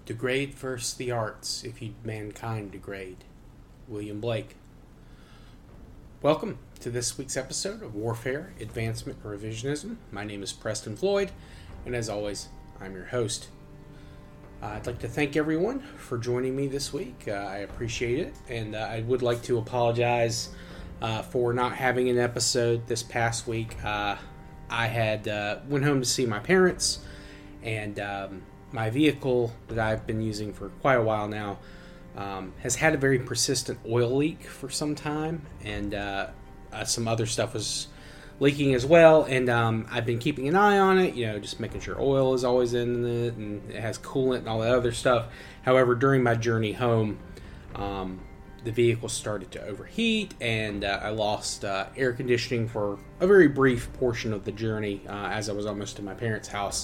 Degrade first the arts, if you'd mankind degrade. William Blake. Welcome to this week's episode of Warfare, Advancement, and Revisionism. My name is Preston Floyd, and as always, I'm your host. I'd like to thank everyone for joining me this week. I appreciate it, and I would like to apologize for not having an episode this past week. I had went home to see my parents, and my vehicle that I've been using for quite a while now has had a very persistent oil leak for some time, and some other stuff was leaking as well, and I've been keeping an eye on it, just making sure oil is always in it, and it has coolant and all that other stuff. However, during my journey home, the vehicle started to overheat, and I lost air conditioning for a very brief portion of the journey as I was almost to my parents' house.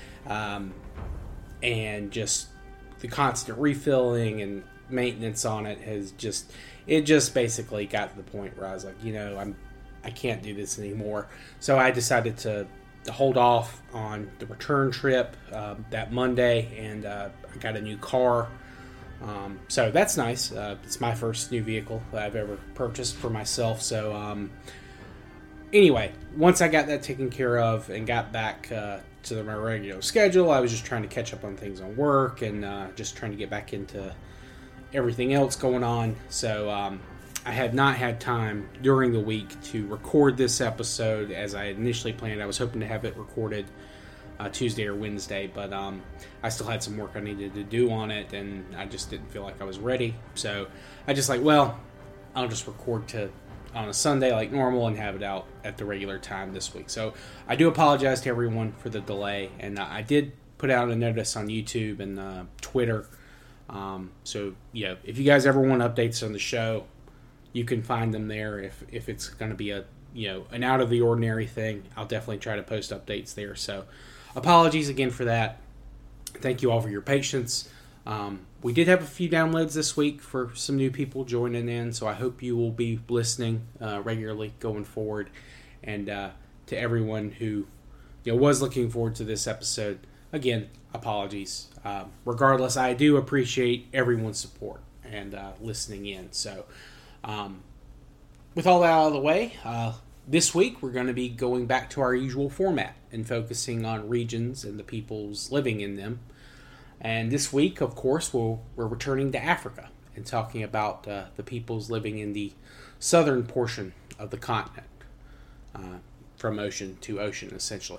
And just the constant refilling and maintenance on it just basically got to the point where I was like, I can't do this anymore. So I decided to hold off on the return trip that Monday, and I got a new car. So that's nice. It's my first new vehicle that I've ever purchased for myself. So anyway, once I got that taken care of and got back to my regular schedule, I was just trying to catch up on things on work and just trying to get back into everything else going on. So I had not had time during the week to record this episode as I initially planned. I was hoping to have it recorded Tuesday or Wednesday, but I still had some work I needed to do on it, and I just didn't feel like I was ready. So I just I'll just record on a Sunday like normal and have it out at the regular time this week. So I do apologize to everyone for the delay, and I did put out a notice on YouTube and Twitter. So if you guys ever want updates on the show, you can find them there. If it's going to be an out of the ordinary thing, I'll definitely try to post updates there. So apologies again for that. Thank you all for your patience. We did have a few downloads this week for some new people joining in, so I hope you will be listening regularly going forward. And to everyone who was looking forward to this episode, again, apologies. Regardless, I do appreciate everyone's support and listening in. So with all that out of the way, this week we're going to be going back to our usual format and focusing on regions and the peoples living in them. And this week, of course, we're returning to Africa and talking about the peoples living in the southern portion of the continent, from ocean to ocean, essentially.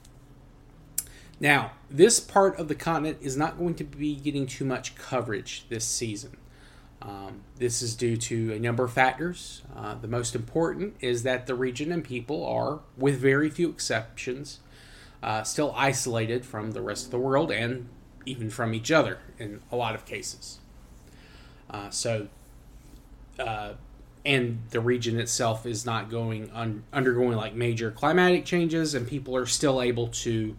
Now, this part of the continent is not going to be getting too much coverage this season. This is due to a number of factors. The most important is that the region and people are, with very few exceptions, still isolated from the rest of the world and even from each other in a lot of cases. And the region itself is not undergoing like major climatic changes, and people are still able to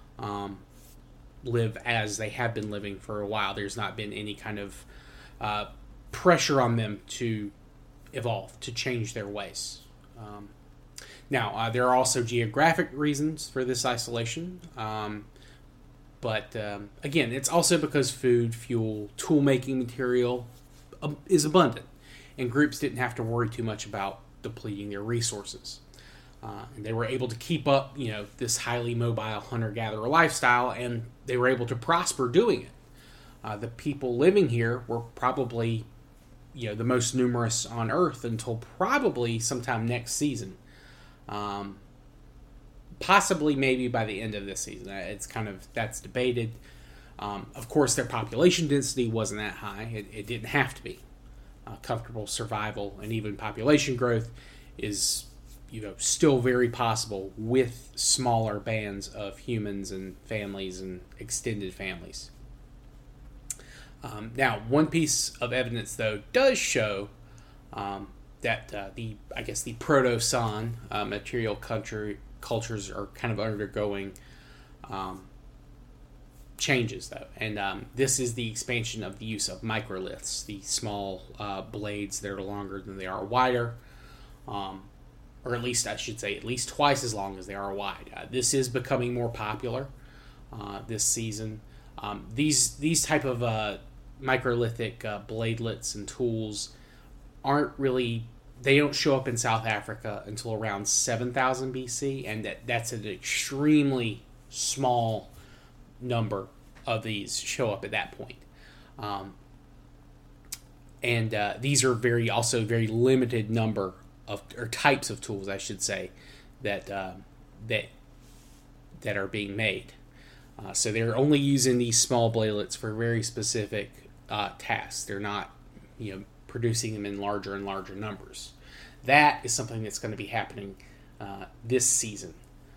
live as they have been living for a while. There's not been any kind of pressure on them to evolve, to change their ways. Now, there are also geographic reasons for this isolation. But again, it's also because food, fuel, tool-making material is abundant, and groups didn't have to worry too much about depleting their resources. And they were able to keep up, this highly mobile hunter-gatherer lifestyle, and they were able to prosper doing it. The people living here were probably, the most numerous on Earth until probably sometime next season. Possibly maybe by the end of this season. That's debated. Of course, their population density wasn't that high. It didn't have to be. Comfortable survival and even population growth is, still very possible with smaller bands of humans and families and extended families. Now, one piece of evidence, though, does show that the Proto-San material cultures are kind of undergoing changes, though. And this is the expansion of the use of microliths, the small blades that are longer than they are wider. Or at least, I should say, at least twice as long as they are wide. This is becoming more popular this season. These type of microlithic bladelets and tools aren't really, they don't show up in South Africa until around 7000 BC, and that's an extremely small number of these show up at that point. These are very limited number of, or types of tools, I should say, that are being made. So they're only using these small bladelets for very specific tasks. They're not, producing them in larger and larger numbers. That is something that's going to be happening this season.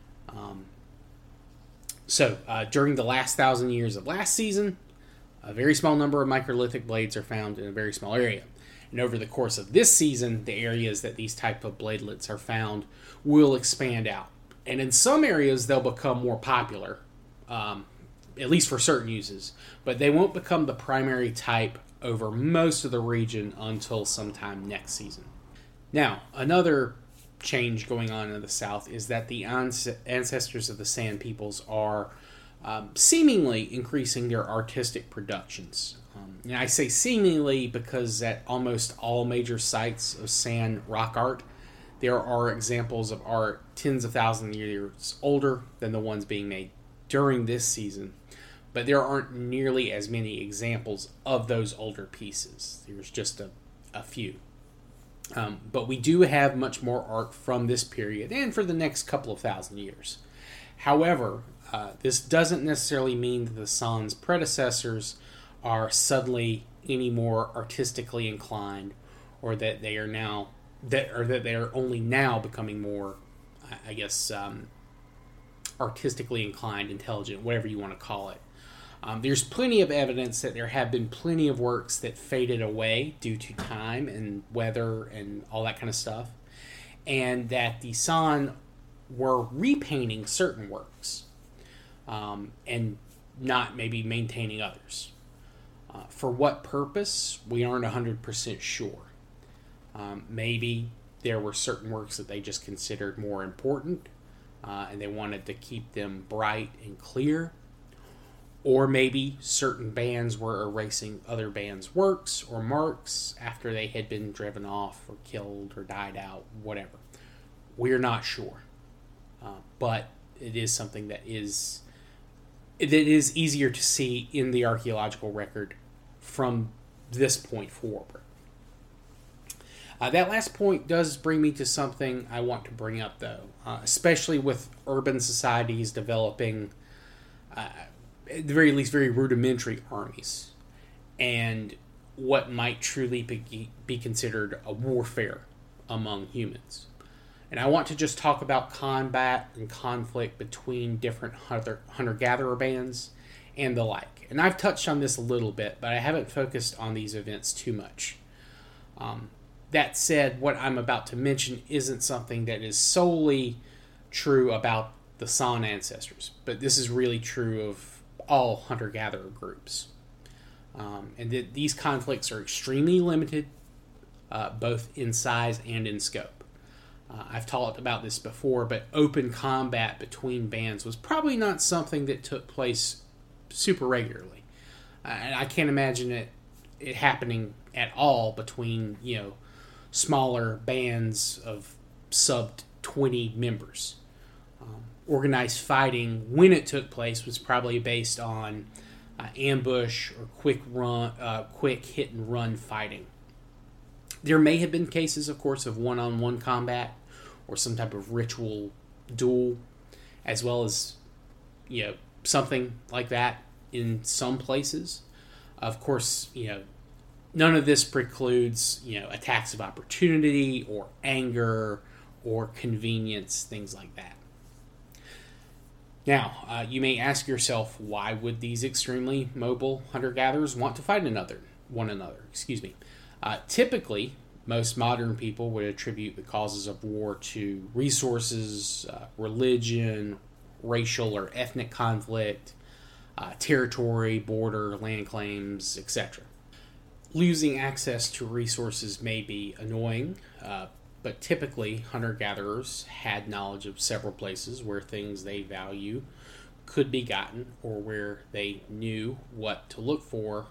During the last 1,000 years of last season, a very small number of microlithic blades are found in a very small area. And over the course of this season, the areas that these type of bladelets are found will expand out. And in some areas, they'll become more popular, at least for certain uses. But they won't become the primary type over most of the region until sometime next season. Now, another change going on in the South is that the ancestors of the San peoples are seemingly increasing their artistic productions. And I say seemingly because at almost all major sites of San rock art, there are examples of art tens of thousands of years older than the ones being made during this season. But there aren't nearly as many examples of those older pieces. There's just a few. But we do have much more art from this period and for the next couple of thousand years. However, this doesn't necessarily mean that the San's predecessors are suddenly any more artistically inclined, or that they are now that they are only now becoming more, artistically inclined, intelligent, whatever you want to call it. There's plenty of evidence that there have been plenty of works that faded away due to time and weather and all that kind of stuff, and that the San were repainting certain works and not maybe maintaining others. For what purpose, we aren't 100% sure. Maybe there were certain works that they just considered more important, and they wanted to keep them bright and clear. Or maybe certain bands were erasing other bands' works or marks after they had been driven off or killed or died out, whatever. We're not sure. But it is something that is easier to see in the archaeological record from this point forward. That last point does bring me to something I want to bring up, though, especially with urban societies developing, at the very least, very rudimentary armies, and what might truly be considered a warfare among humans. And I want to just talk about combat and conflict between different hunter-gatherer bands and the like. And I've touched on this a little bit, but I haven't focused on these events too much. That said, what I'm about to mention isn't something that is solely true about the San ancestors, but this is really true of all hunter-gatherer groups. And these conflicts are extremely limited, both in size and in scope. I've talked about this before, but open combat between bands was probably not something that took place super regularly. And I can't imagine it happening at all between, smaller bands of sub 20 members. Organized fighting, when it took place, was probably based on ambush or quick hit and run fighting. There may have been cases, of course, of one-on-one combat or some type of ritual duel, as well as something like that in some places. Of course, none of this precludes attacks of opportunity or anger or convenience, things like that. Now, you may ask yourself, why would these extremely mobile hunter-gatherers want to fight one another? Typically, most modern people would attribute the causes of war to resources, religion, racial or ethnic conflict, territory, border, land claims, etc. Losing access to resources may be annoying, but typically hunter-gatherers had knowledge of several places where things they value could be gotten or where they knew what to look for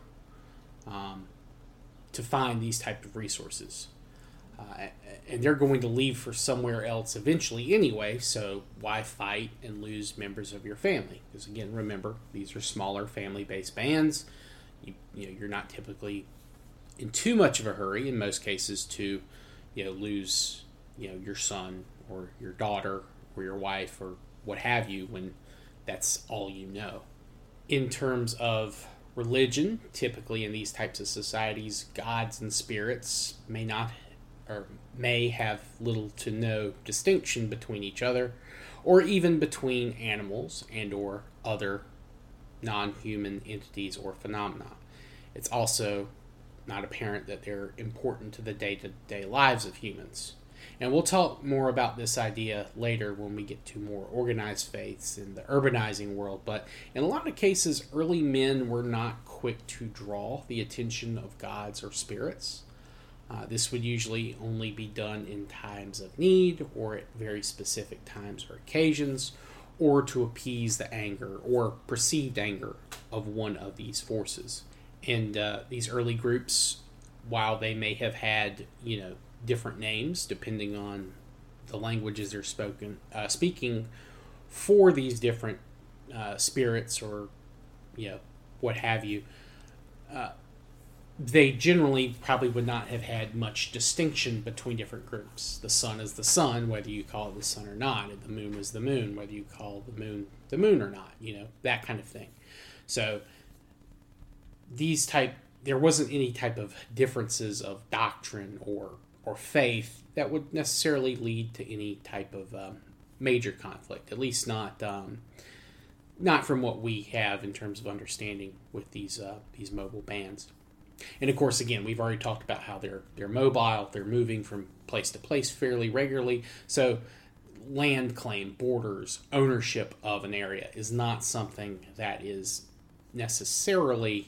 to find these type of resources. And they're going to leave for somewhere else eventually anyway, so why fight and lose members of your family? Because again, remember, these are smaller family-based bands. You're not typically in too much of a hurry in most cases to lose your son or your daughter or your wife or what have you when that's all you know. In terms of religion, typically in these types of societies, gods and spirits may have little to no distinction between each other, or even between animals and or other non-human entities or phenomena. It's also not apparent that they're important to the day-to-day lives of humans. And we'll talk more about this idea later when we get to more organized faiths in the urbanizing world. But in a lot of cases, early men were not quick to draw the attention of gods or spirits. This would usually only be done in times of need or at very specific times or occasions, or to appease the anger or perceived anger of one of these forces. And these early groups, while they may have had different names depending on the languages they're speaking for these different spirits or what have you, they generally probably would not have had much distinction between different groups. The sun is the sun, whether you call it the sun or not, and the moon is the moon, whether you call the moon or not, that kind of thing. So there wasn't any type of differences of doctrine or faith that would necessarily lead to any type of major conflict, at least not from what we have in terms of understanding with these mobile bands. And of course, again, we've already talked about how they're mobile, they're moving from place to place fairly regularly. So land claim, borders, ownership of an area is not something that is necessarily,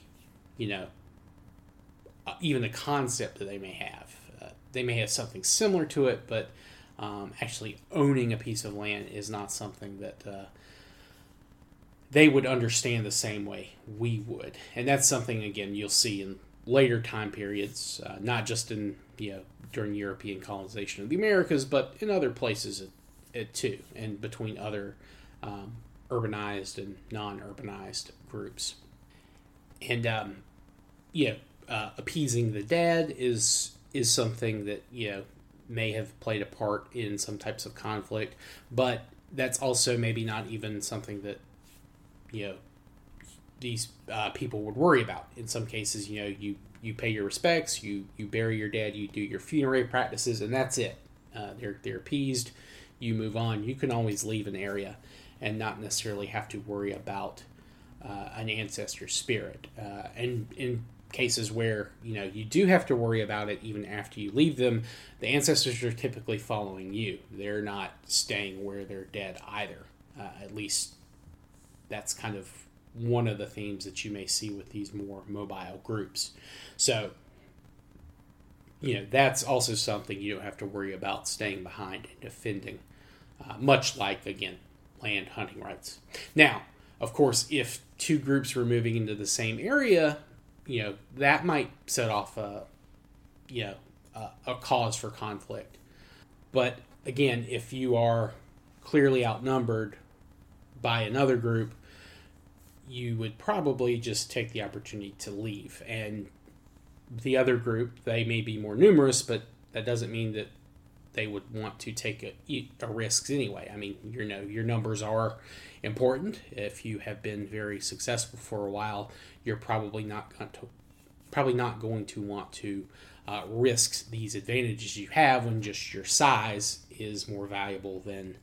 even a concept that they may have. They may have something similar to it, but actually owning a piece of land is not something that they would understand the same way we would. And that's something, again, you'll see in later time periods, not just in during European colonization of the Americas, but in other places too, and between other urbanized and non-urbanized groups. And appeasing the dead is something that may have played a part in some types of conflict, but that's also maybe not even something that these people would worry about. In some cases, you pay your respects, you bury your dead, you do your funerary practices, and that's it. They're appeased. You move on. You can always leave an area and not necessarily have to worry about an ancestor spirit. And in cases where you do have to worry about it even after you leave them, the ancestors are typically following you. They're not staying where they're dead either. At least that's kind of one of the themes that you may see with these more mobile groups. So that's also something you don't have to worry about staying behind and defending, much like, again, land hunting rights. Now, of course, if two groups were moving into the same area, that might set off a cause for conflict. But again, if you are clearly outnumbered by another group, you would probably just take the opportunity to leave. And the other group, they may be more numerous, but that doesn't mean that they would want to take a risks anyway. I mean, your numbers are important. If you have been very successful for a while, you're probably not going to want to risk these advantages you have when just your size is more valuable than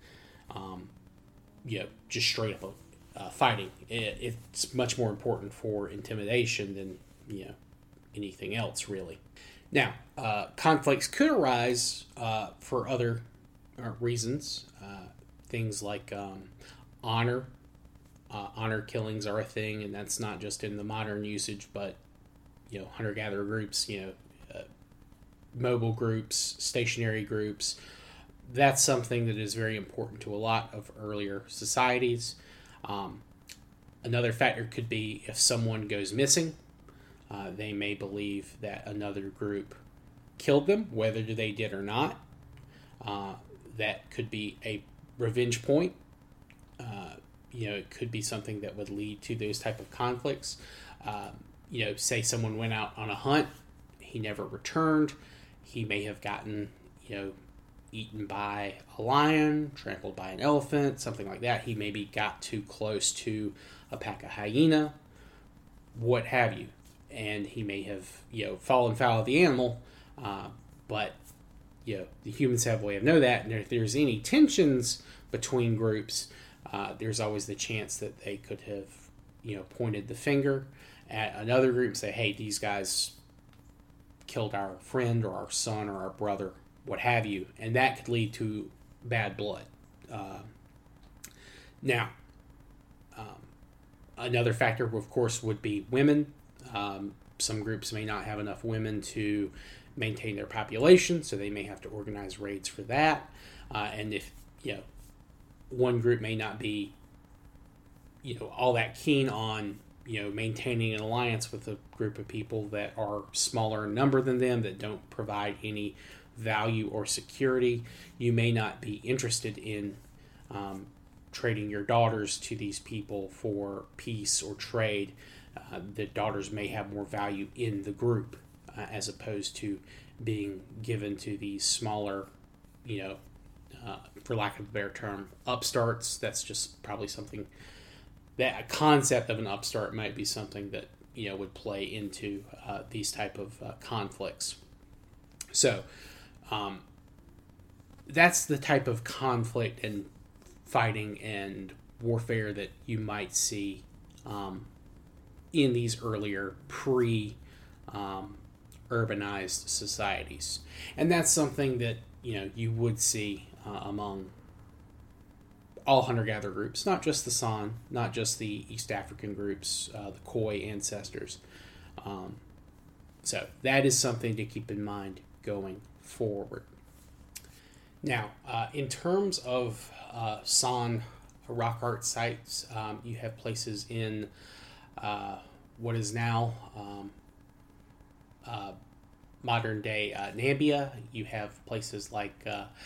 just straight up fighting. It's much more important for intimidation than anything else, really. Now, conflicts could arise for other reasons. Things like honor. Honor killings are a thing, and that's not just in the modern usage, but hunter-gatherer groups, mobile groups, stationary groups. That's something that is very important to a lot of earlier societies. Another factor could be if someone goes missing. They may believe that another group killed them, whether they did or not. That could be a revenge point. It could be something that would lead to those type of conflicts. Say someone went out on a hunt, he never returned. He may have gotten, eaten by a lion, trampled by an elephant, something like that. He maybe got too close to a pack of hyena, what have you. And he may have, fallen foul of the animal, but the humans have a way of know that. And if there's any tensions between groups, there's always the chance that they could have, pointed the finger at another group and say, hey, these guys killed our friend or our son or our brother, what have you. And that could lead to bad blood. Now, another factor, of course, would be women. Some groups may not have enough women to maintain their population, so they may have to organize raids for that. And if, one group may not be, all that keen on, maintaining an alliance with a group of people that are smaller in number than them, that don't provide any value or security, you may not be interested in trading your daughters to these people for peace or trade. The daughters may have more value in the group as opposed to being given to these smaller, for lack of a better term, upstarts. That's just probably something that a concept of an upstart might be something that would play into these type of conflicts. So that's the type of conflict and fighting and warfare that you might see in these earlier urbanized societies. And that's something that you would see among all hunter-gatherer groups, not just the San, not just the East African groups, the Khoi ancestors. So that is something to keep in mind going forward. Now, in terms of San rock art sites, you have places in what is now modern-day Nambia. You have places like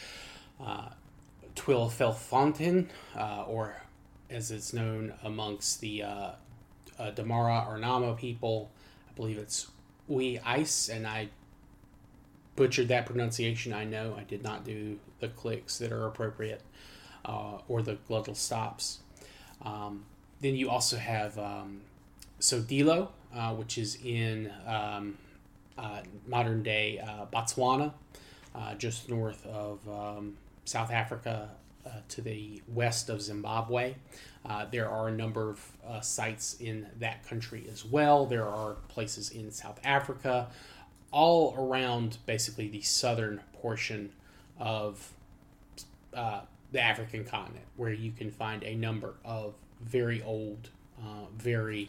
Tuilfelfontein, or as it's known amongst the Damara or Nama people, I believe it's Ui Ice, and I butchered that pronunciation. I know I did not do the clicks that are appropriate or the glottal stops. Then you also have Sodilo, which is in modern day Botswana, just north of South Africa, to the west of Zimbabwe. There are a number of sites in that country as well. There are places in South Africa, all around basically the southern portion of the African continent, where you can find a number of very old, very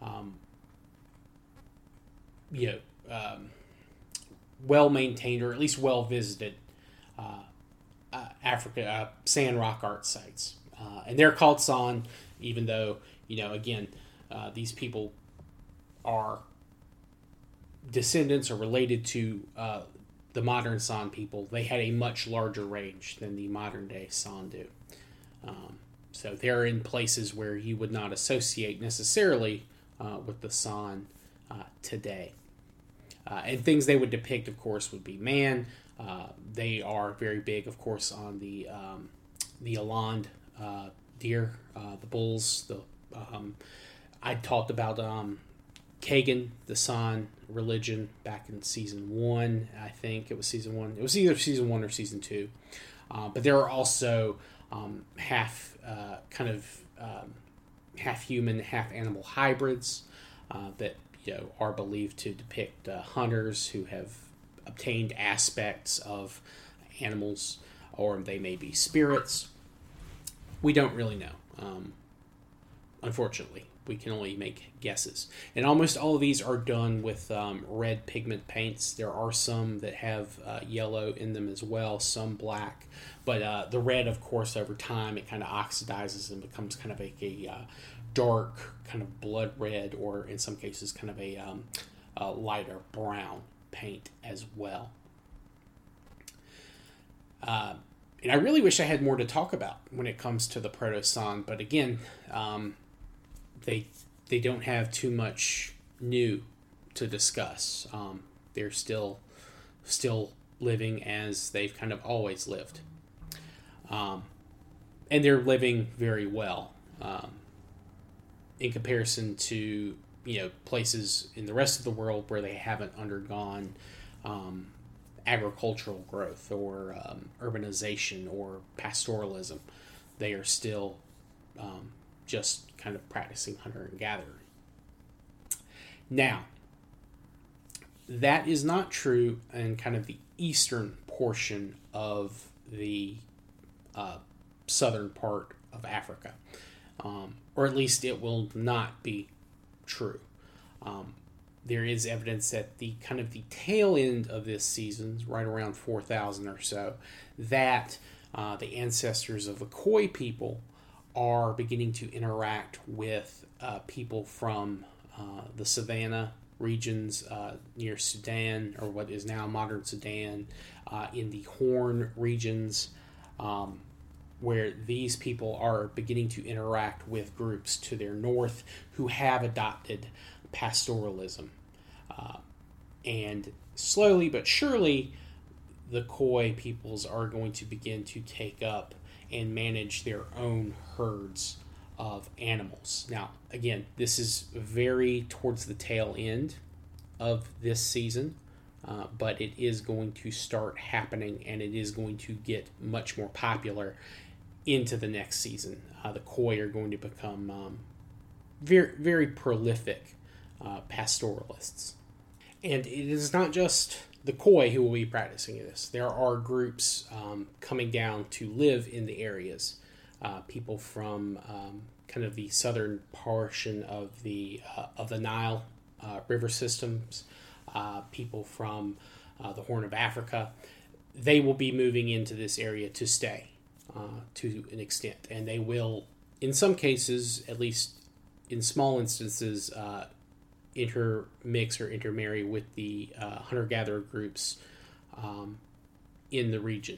well-maintained, or at least well-visited Africa sand rock art sites. And they're called San, even though, again, these people are descendants or related to the modern San people. They had a much larger range than the modern day San do. So they're in places where you would not associate necessarily with the San today. And things they would depict, of course, would be man. They are very big, of course, on the eland deer, the bulls. I talked about Kagan, the San religion, back in season 1. I think it was season 1. It was either season 1 or season 2. But there are also half human, half animal hybrids that are believed to depict hunters who have obtained aspects of animals, or they may be spirits. We don't really know. Unfortunately, we can only make guesses. And almost all of these are done with red pigment paints. There are some that have yellow in them as well, some black. But the red, of course, over time, it kind of oxidizes and becomes kind of like a dark, kind of blood red, or in some cases, kind of a lighter brown paint as well. And I really wish I had more to talk about when it comes to the Protosan, but again, they don't have too much new to discuss. They're still living as they've kind of always lived, and they're living very well in comparison to places in the rest of the world where they haven't undergone agricultural growth or urbanization or pastoralism. They are still just kind of practicing hunter and gatherer. Now, that is not true in kind of the eastern portion of the southern part of Africa, or at least it will not be true. There is evidence that the kind of the tail end of this season, right around 4,000 or so, that the ancestors of the Khoi people are beginning to interact with people from the savannah regions near Sudan, or what is now modern Sudan, in the Horn regions, where these people are beginning to interact with groups to their north who have adopted pastoralism. And slowly but surely, the Khoi peoples are going to begin to take up and manage their own herds of animals. Now, again, this is very towards the tail end of this season, but it is going to start happening, and it is going to get much more popular into the next season. The Khoi are going to become very, very prolific pastoralists. And it is not just the Khoi who will be practicing this. There are groups coming down to live in the areas. People from kind of the southern portion of the Nile river systems, people from the Horn of Africa. They will be moving into this area to stay to an extent. And they will, in some cases, at least in small instances, intermix or intermarry with the hunter-gatherer groups in the region.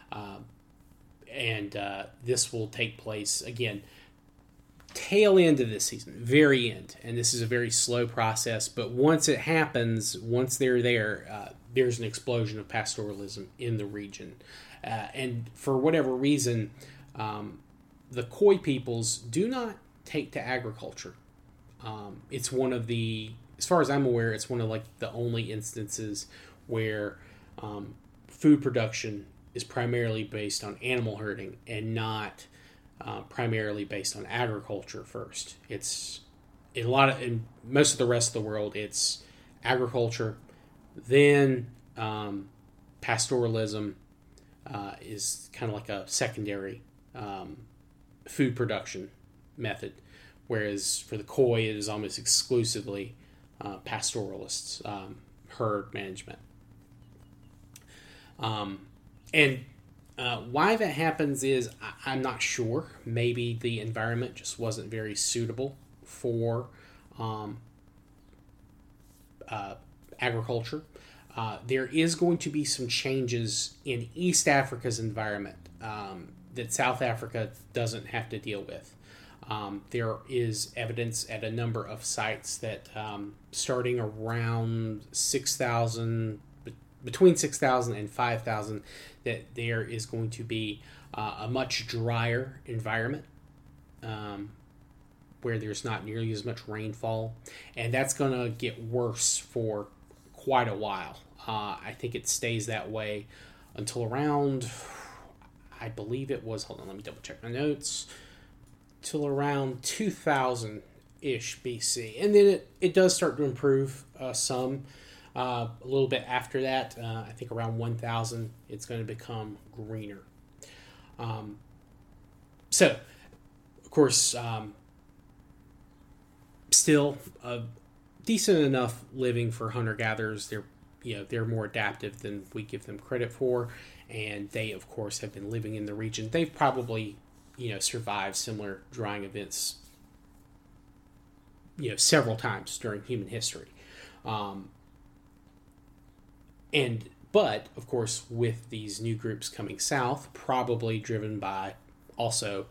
And this will take place, again, tail end of this season, very end. And this is a very slow process, but once it happens, once they're there, there's an explosion of pastoralism in the region. And for whatever reason, the Khoi peoples do not take to agriculture. It's one of the, as far as I'm aware, it's one of like the only instances where food production is primarily based on animal herding and not primarily based on agriculture first. It's in most of the rest of the world, it's agriculture, then pastoralism is kind of like a secondary food production method. Whereas for the Khoi, it is almost exclusively pastoralists, herd management. And why that happens is I'm not sure. Maybe the environment just wasn't very suitable for agriculture. There is going to be some changes in East Africa's environment that South Africa doesn't have to deal with. There is evidence at a number of sites that starting around 6,000, between 6,000 and 5,000, that there is going to be a much drier environment where there's not nearly as much rainfall. And that's going to get worse for quite a while. I think it stays that way until around, I believe it was, hold on, let me double check my notes, till around 2000-ish BC. And then it does start to improve some. A little bit after that, I think around 1000, it's going to become greener. So, of course, still a decent enough living for hunter-gatherers. They're more adaptive than we give them credit for, and they, of course, have been living in the region. They've probably survived similar drying events several times during human history. But of course, with these new groups coming south, probably driven by also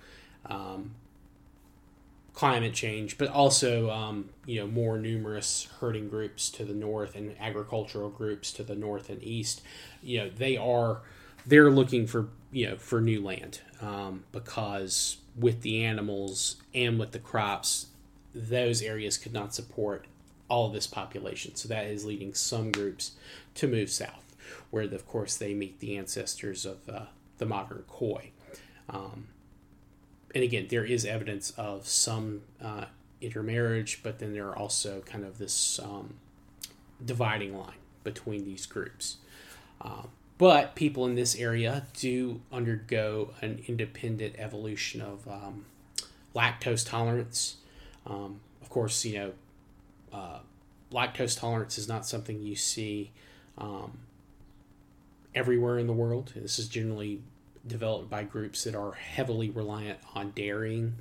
climate change, but also more numerous herding groups to the north and agricultural groups to the north and east. They're looking for new land, because with the animals and with the crops, those areas could not support all of this population. So that is leading some groups to move south, where of course they meet the ancestors of the modern Khoi. And again, there is evidence of some intermarriage, but then there are also kind of this dividing line between these groups. But people in this area do undergo an independent evolution of lactose tolerance. Of course, lactose tolerance is not something you see everywhere in the world. This is generally developed by groups that are heavily reliant on dairying.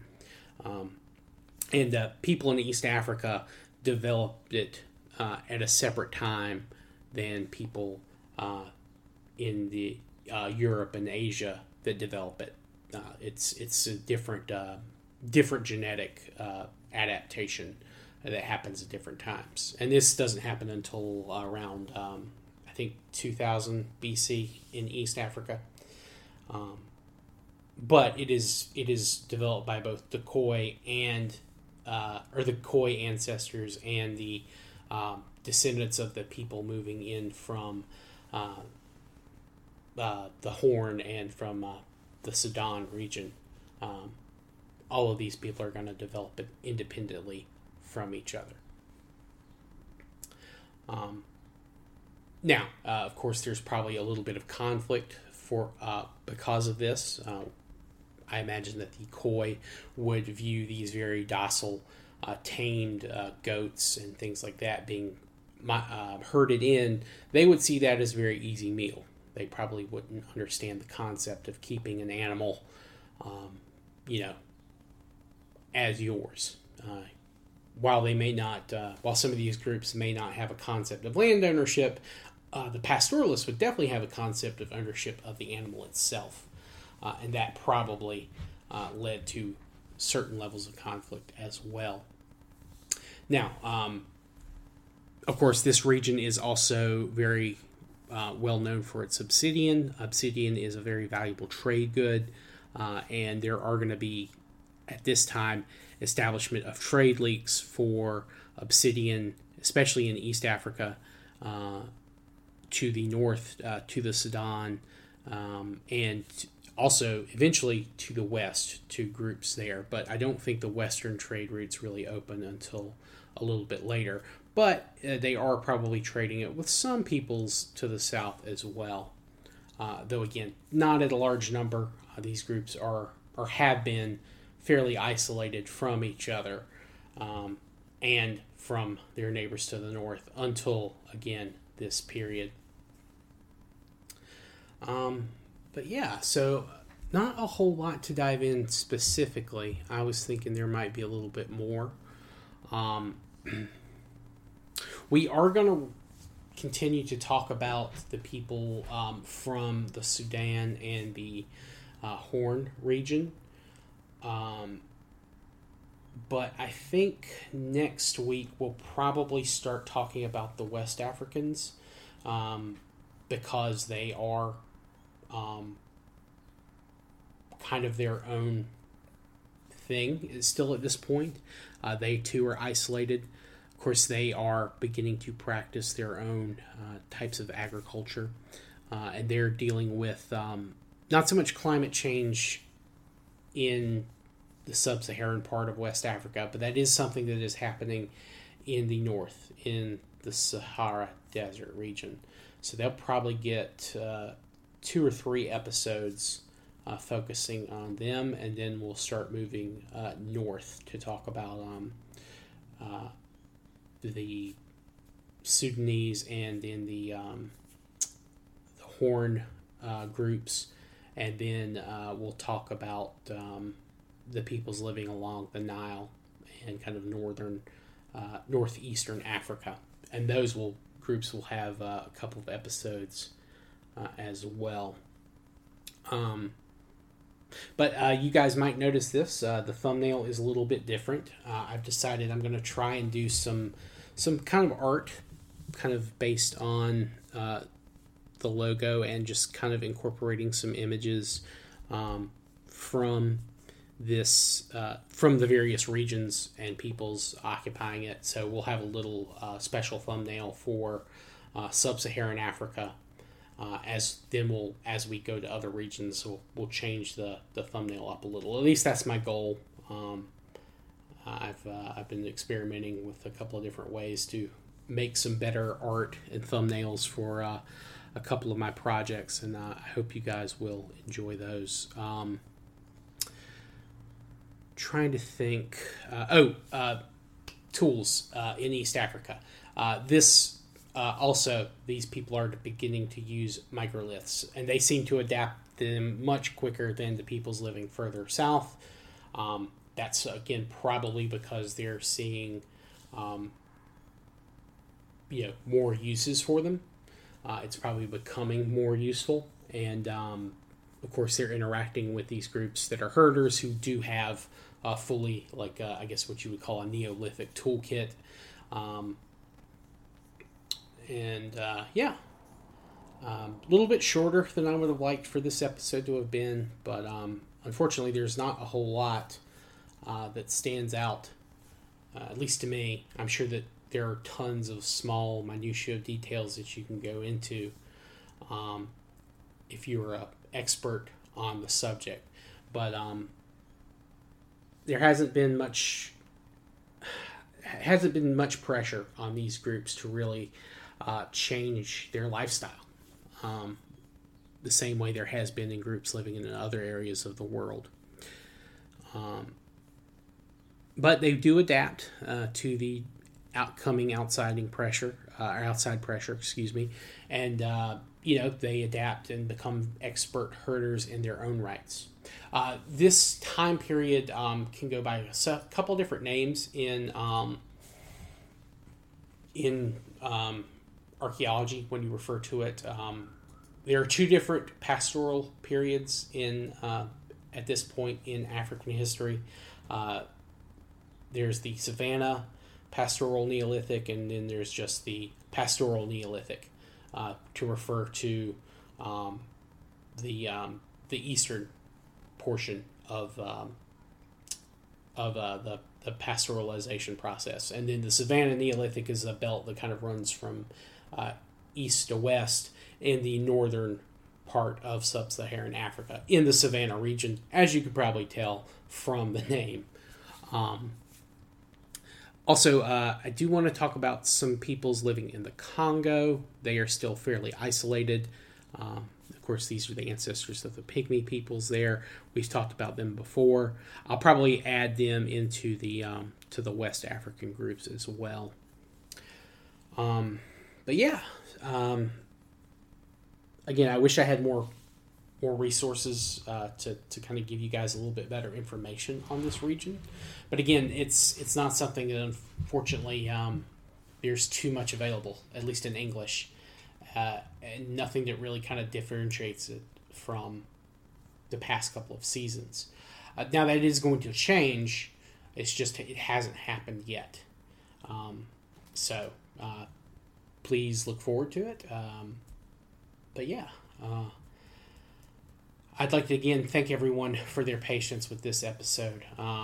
And people in East Africa developed it at a separate time than people in the Europe and Asia that develop it. It's a different genetic adaptation that happens at different times, and this doesn't happen until around I think 2000 BC in East Africa. But it is developed by both the Khoi and the Khoi ancestors and the descendants of the people moving in from the Horn and from the Sudan region. All of these people are going to develop it independently from each other. Now, of course, there's probably a little bit of conflict because of this. I imagine that the Khoi would view these very docile, tamed goats and things like that being herded in. They would see that as a very easy meal. They probably wouldn't understand the concept of keeping an animal, as yours. While they may not, while some of these groups may not have a concept of land ownership, the pastoralists would definitely have a concept of ownership of the animal itself, and that probably led to certain levels of conflict as well. Now, of course, this region is also very well known for its obsidian. Obsidian is a very valuable trade good, and there are going to be, at this time, establishment of trade leaks for obsidian, especially in East Africa, to the north, to the Sudan, and also eventually to the west, to groups there. But I don't think the western trade routes really open until a little bit later. But they are probably trading it with some peoples to the south as well. Though again, not at a large number. These groups are or have been fairly isolated from each other and from their neighbors to the north until, again, this period. But yeah, so not a whole lot to dive in specifically. I was thinking there might be a little bit more. We are going to continue to talk about the people from the Sudan and the Horn region. But I think next week we'll probably start talking about the West Africans, because they are kind of their own thing still at this point. They too are isolated. Of course, they are beginning to practice their own types of agriculture, and they're dealing with not so much climate change in the sub-Saharan part of West Africa, but that is something that is happening in the north, in the Sahara Desert region. So they'll probably get 2 or 3 episodes focusing on them, and then we'll start moving north to talk about the Sudanese and then the Horn groups, and then we'll talk about the peoples living along the Nile and kind of northern northeastern Africa, and groups will have a couple of episodes as well. But you guys might notice this. The thumbnail is a little bit different. I've decided I'm going to try and do some kind of art, kind of based on the logo, and just kind of incorporating some images from the various regions and peoples occupying it. So we'll have a little special thumbnail for sub-Saharan Africa. As we go to other regions, we'll change the thumbnail up a little. At least that's my goal. I've been experimenting with a couple of different ways to make some better art and thumbnails for a couple of my projects, and I hope you guys will enjoy those. Trying to think. Tools in East Africa. Also, these people are beginning to use microliths, and they seem to adapt them much quicker than the peoples living further south. That's, again, probably because they're seeing more uses for them. It's probably becoming more useful, and of course they're interacting with these groups that are herders who do have fully, I guess what you would call a Neolithic toolkit. A little bit shorter than I would have liked for this episode to have been, but unfortunately there's not a whole lot that stands out, at least to me. I'm sure that there are tons of small minutiae details that you can go into if you're an expert on the subject, but there hasn't been much pressure on these groups to really change their lifestyle the same way there has been in groups living in other areas of the world. But they do adapt to the outside pressure, and they adapt and become expert herders in their own rights. This time period can go by a couple different names in archaeology when you refer to it. There are two different pastoral periods at this point in African history. There's the Savannah Pastoral Neolithic, and then there's just the Pastoral Neolithic to refer to the eastern portion of the pastoralization process. And then the Savannah Neolithic is a belt that kind of runs from east to west in the northern part of sub-Saharan Africa, in the Savannah region, as you could probably tell from the name. Also, I do want to talk about some peoples living in the Congo. They are still fairly isolated. Of course, these are the ancestors of the Pygmy peoples there. We've talked about them before. I'll probably add them into the to the West African groups as well. But yeah, again, I wish I had more resources to kind of give you guys a little bit better information on this region. But again, it's not something that, unfortunately, there's too much available, at least in English, and nothing that really kind of differentiates it from the past couple of seasons. Now that is going to change, it's just it hasn't happened yet. So please look forward to it. But yeah, I'd like to again thank everyone for their patience with this episode.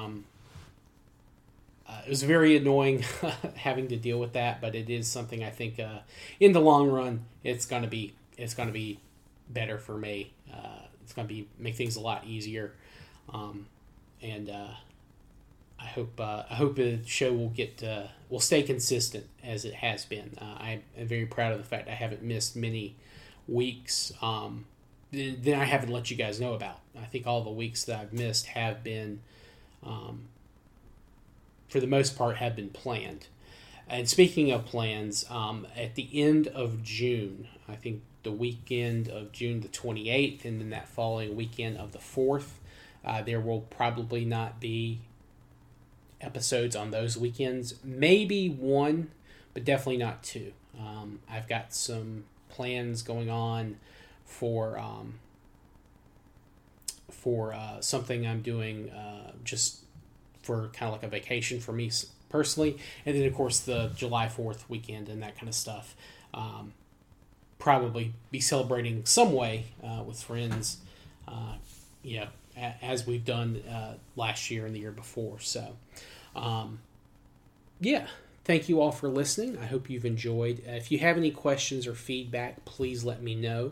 It was very annoying having to deal with that, but it is something I think in the long run it's gonna be better for me. It's gonna make things a lot easier, and I hope the show will stay consistent as it has been. I am very proud of the fact I haven't missed many weeks that I haven't let you guys know about. I think all the weeks that I've missed have been, for the most part, have been planned. And speaking of plans, at the end of June, I think the weekend of June the 28th, and then that following weekend of the 4th, there will probably not be episodes on those weekends. Maybe one, but definitely not two. I've got some plans going on for something I'm doing just for kind of like a vacation for me personally, and then of course the July 4th weekend and that kind of stuff. Probably be celebrating some way with friends, as we've done last year and the year before. So, thank you all for listening. I hope you've enjoyed. If you have any questions or feedback, please let me know.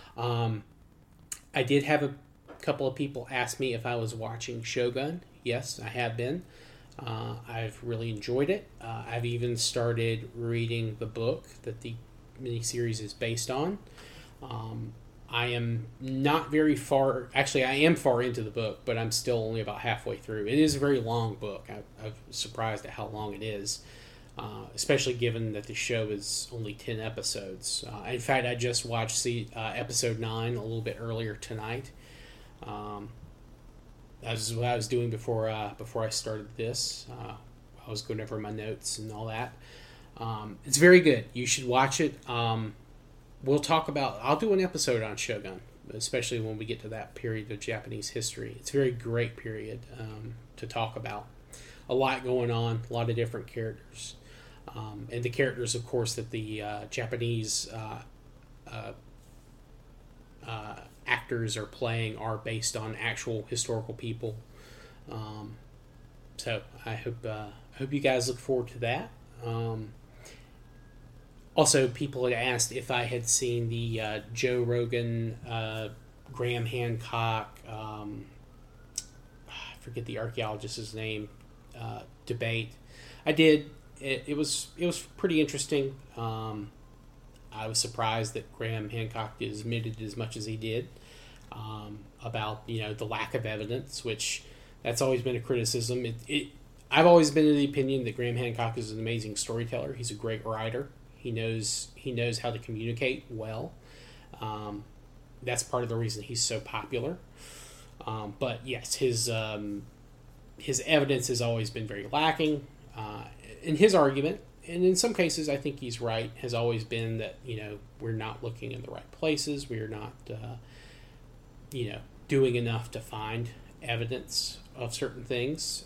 I did have a couple of people ask me if I was watching Shogun. Yes, I have been. I've really enjoyed it. I've even started reading the book that the miniseries is based on. I am not very far. Actually, I am far into the book, but I'm still only about halfway through. It is a very long book. I'm surprised at how long it is, especially given that the show is only 10 episodes. In fact, I just watched episode 9 a little bit earlier tonight. That was what I was doing before I started this. I was going over my notes and all that. It's very good. You should watch it. I'll do an episode on Shogun, especially when we get to that period of Japanese history. It's a very great period to talk about. A lot going on, a lot of different characters. And the characters, of course, that the Japanese actors are playing are based on actual historical people. So I hope you guys look forward to that. Also, people had asked if I had seen the Joe Rogan, Graham Hancock, I forget the archaeologist's name, debate. I did. It was pretty interesting. I was surprised that Graham Hancock admitted as much as he did about the lack of evidence, which that's always been a criticism. I've always been of the opinion that Graham Hancock is an amazing storyteller. He's a great writer. He knows how to communicate well. That's part of the reason he's so popular. But yes, his evidence has always been very lacking. In his argument, and in some cases I think he's right, has always been that we're not looking in the right places. We are not doing enough to evidence of certain things.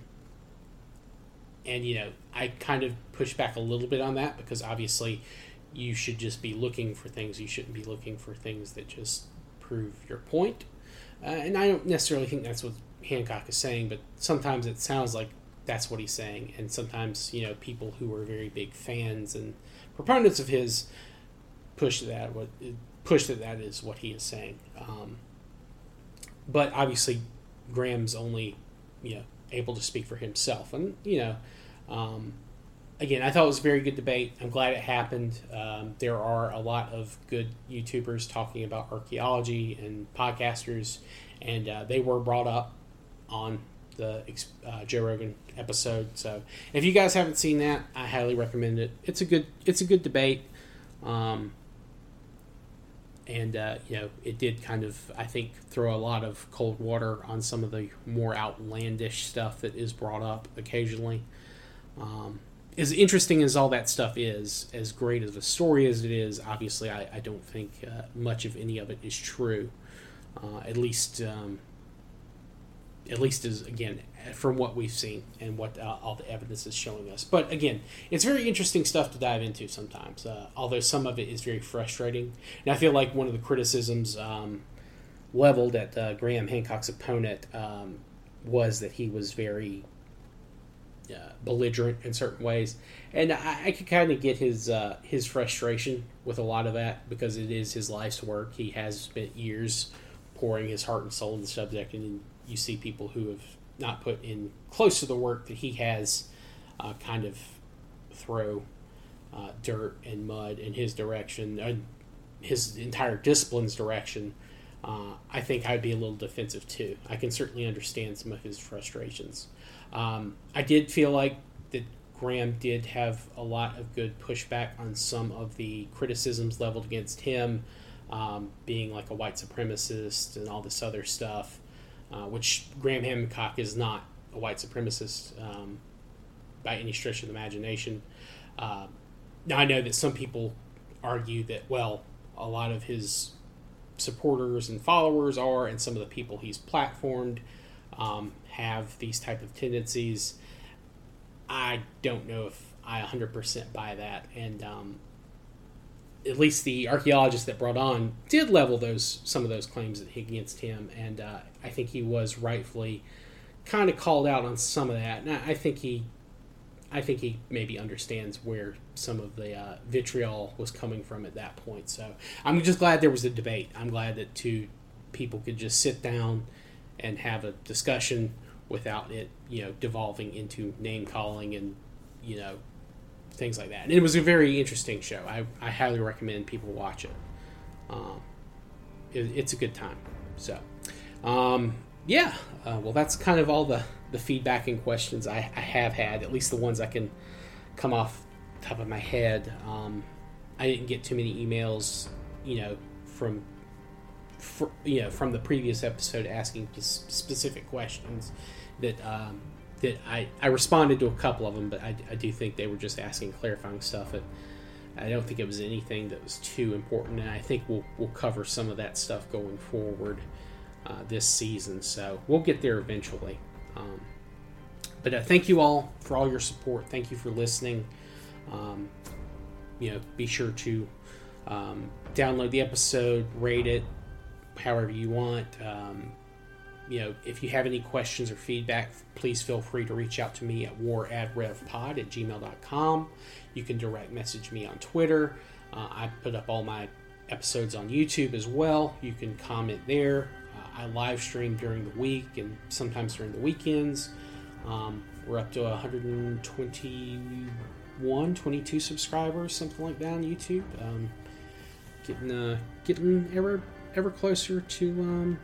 And I kind of push back a little bit on that, because obviously you should just be looking for things. You shouldn't be looking for things that just prove your point. And I don't necessarily think that's what Hancock is saying, but sometimes it sounds like that's what he's saying. And sometimes, people who are very big fans and proponents of his push that that is what he is saying. But obviously Graham's only, able to speak for himself. And, again, I thought it was a very good debate. I'm glad it happened. There are a lot of good YouTubers talking about archaeology and podcasters, and they were brought up on the Joe Rogan episode. So if you guys haven't seen that, I highly recommend it. It's a good debate. And it did kind of, I think, throw a lot of cold water on some of the more outlandish stuff that is brought up occasionally. As interesting as all that stuff is, as great as a story as it is, obviously I don't think much of any of it is true. At least as, again, from what we've seen and what all the evidence is showing us. But again, it's very interesting stuff to dive into sometimes, although some of it is very frustrating. And I feel like one of the criticisms leveled at Graham Hancock's opponent was that he was very belligerent in certain ways. And I could kind of get his frustration with a lot of that, because it is his life's work. He has spent years pouring his heart and soul into the subject, and you see people who have not put in close to the work that he has kind of throw dirt and mud in his direction, his entire discipline's direction. I think I'd be a little defensive too. I can certainly understand some of his frustrations. I did feel like that Graham did have a lot of good pushback on some of the criticisms leveled against him, being like a white supremacist and all this other stuff. Which Graham Hancock is not a white supremacist by any stretch of the imagination. Now, I know that some people argue that, well, a lot of his supporters and followers are, and some of the people he's platformed have these type of tendencies. I don't know if I 100% buy that, and at least the archaeologist that brought on did level some of those claims against him, and I think he was rightfully kind of called out on some of that. And I think he maybe understands where some of the vitriol was coming from at that point. So I'm just glad there was a debate. I'm glad that two people could just sit down and have a discussion without it, devolving into name calling and, things like that. And it was a very interesting show. I highly recommend people watch it. It's a good time. So, well, that's kind of all the feedback and questions I have had, at least the ones I can come off the top of my head. I didn't get too many emails, from the previous episode asking specific questions that I responded to a couple of them, but I do think they were just asking clarifying stuff. I don't think it was anything that was too important, and I think we'll cover some of that stuff going forward this season. So we'll get there eventually. But thank you all for all your support. Thank you for listening. Be sure to download the episode, rate it, however you want. If you have any questions or feedback, please feel free to reach out to me at waradrevpod@gmail.com. You can direct message me on Twitter. I put up all my episodes on YouTube as well. You can comment there. I live stream during the week and sometimes during the weekends. We're up to 121, 22 subscribers, something like that on YouTube. Getting ever closer to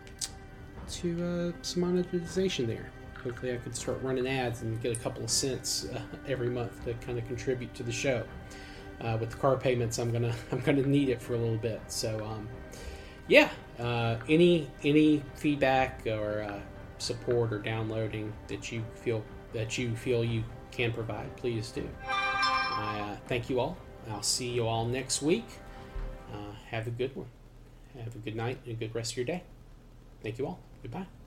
some monetization there. Hopefully I could start running ads and get a couple of cents every month to kind of contribute to the show. With the car payments, I'm gonna need it for a little bit. So any feedback or support or downloading that you feel you can provide, please do. I thank you all. I'll see you all next week. Have a good one. Have a good night and a good rest of your day. Thank you all. Goodbye.